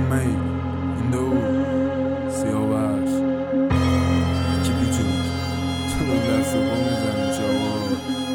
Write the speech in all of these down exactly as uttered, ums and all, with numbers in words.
همه این دو سیاوش یکی بیجود جلوم دست و پا میزنه چاقا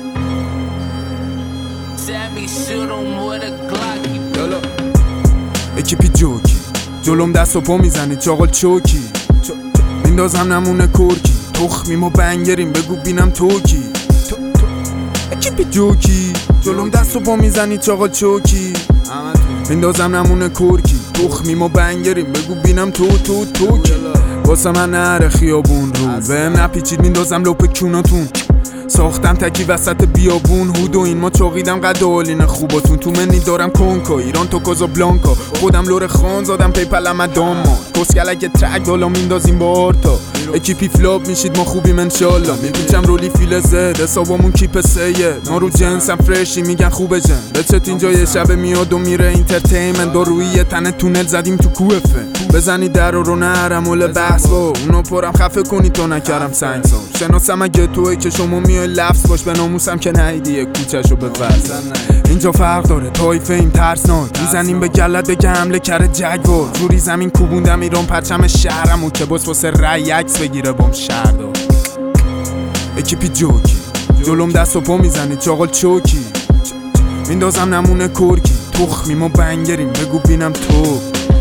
یکی بیجوکی جلوم دست و پا میزنی چاقال چوکی میندازم نمونه کرکی تخمیم و بنگریم بگو بینم توکی یکی بیجوکی جلوم دست و پا میزنی چاقال چوکی میندازم نمونه کرکی تخمیم و بنگریم بگو بینم تو تو توکی واسه من نره خیابون رو بهم نپیچید میندازم لپ کوناتون ساختم تکی وسط بیابون هود و این ما چاقیدم قد آلین خوباتون تو منی دارم کنکا ایران تو کازابلانکا خودم لور خان زادم پیپلم دامان کسکلک ترک بالا میندازیم با آرتا اکیپی فلاب میشید ما خوبیم انشالله میپیچم رولی فیل زد حسابمون کیپ سید ما رو جنسم فرشی میگن خوبه جن بچت اینجا یه شب میاد و میره اینترتیمنت با روی یه تنه تونل زدیم تو کوفه بزنی در رو نرم مول بحث با اونو پرم خفه کنی تا نکرم سنگ سال شناسم اگه توی که شما میای لفظ باش به ناموسم که نهیدی یک کوچه‌شو به فرزن اینجا فرق داره تایفه ایم ترسناک میزنیم به گلت بگه حمله کره جگوار جوری زمین کوبوندم ایران پرچم شهرمو که باز واسه رای عکس بگیره بام شهردار اکیپی جوکی جلوم دست و پا میزنی چاقال چوکی میندازم نمونه کرکی تخمیم و بنگریم بگو بینم تو